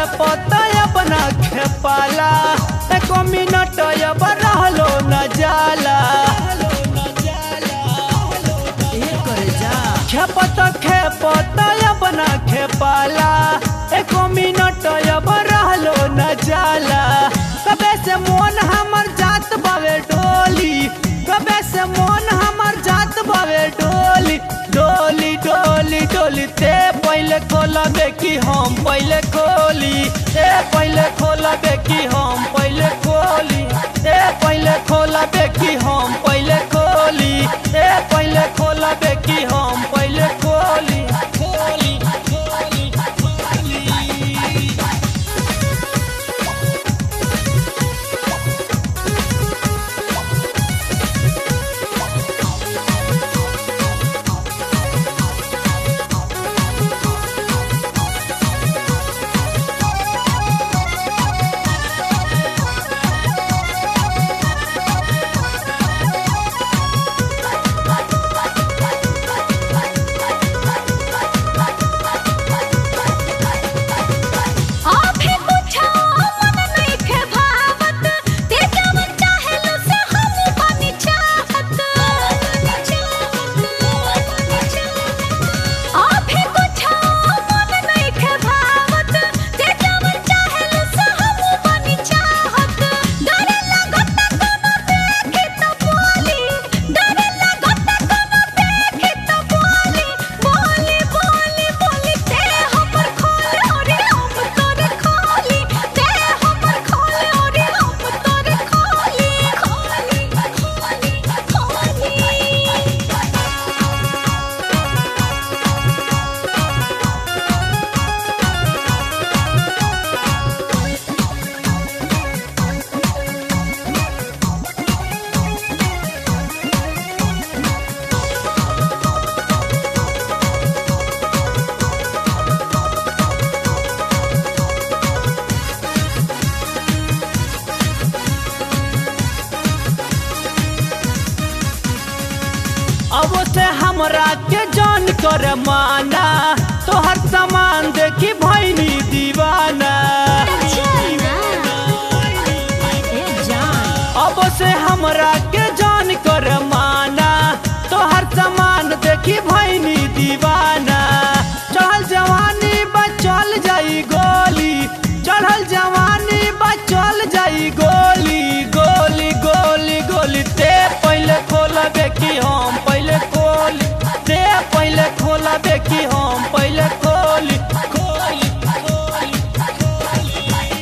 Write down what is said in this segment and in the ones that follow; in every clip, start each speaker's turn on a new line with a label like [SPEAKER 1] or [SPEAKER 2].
[SPEAKER 1] खेपत अपना खेपाला एको मिनट अब रहलो न जाला खेपत अपना खेपाला एको मिनट अब रहलो न जाला कबे से मन हमर जात बावे डोली कबे से मन हमर जात बावे डोली डोली डोली डोली ते पहले खोला बेकी हम पहले खोली ए पहले खोला बेकी हम पहले खोली ए पहले खोला बेकी हम पहले खोली ए पहले खोला बेकी हम पहले खोली खोली खोली खोली। अब से हमरा के जान कर माना तोहर सामान देखी भैनी दीवाना अब से हमरा के जान कर माना तोहर सामान देखी भैनी दीवाना चढ़ल जवानी बचल जाई गोली चढ़ल जवानी बचल जाई गोली गोली गोली गोली ते पहले खोला बेकी हम पहले खोली ते पहले खोला बेकी हम पहले खोली खोली खोली खोली।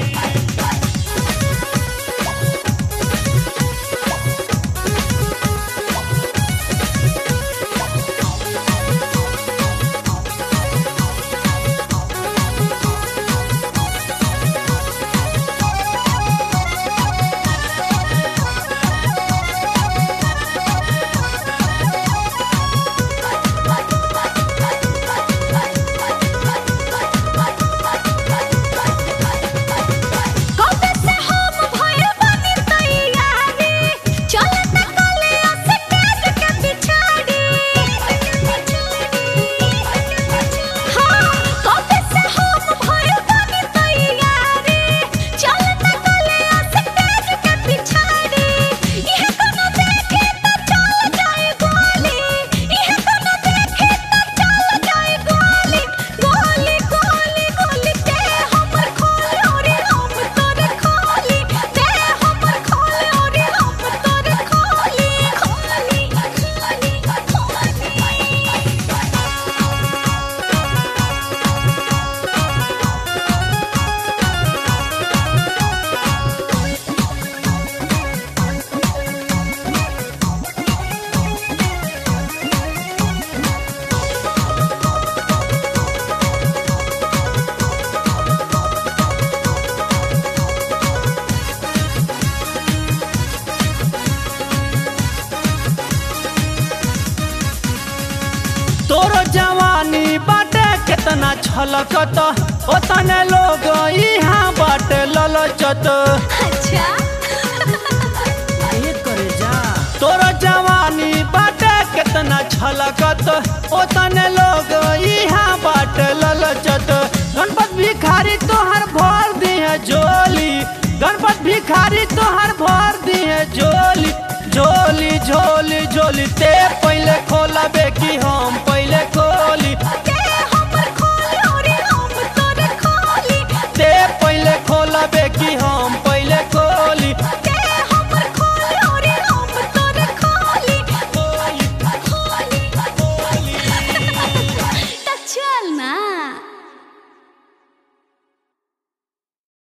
[SPEAKER 1] तोरो जवानी बाटे कितना छलकत ओतने लोग यहाँ बाटे ललचत
[SPEAKER 2] अच्छा
[SPEAKER 1] करे जा तोरो जवानी बाटे कितना छलकत ओतने लोग यहाँ बाटे ललचत गणपत भिखारी तो तोहर भर दिए झोली, गणपत भिखारी तोहर भर दिए झोली झोली झोली।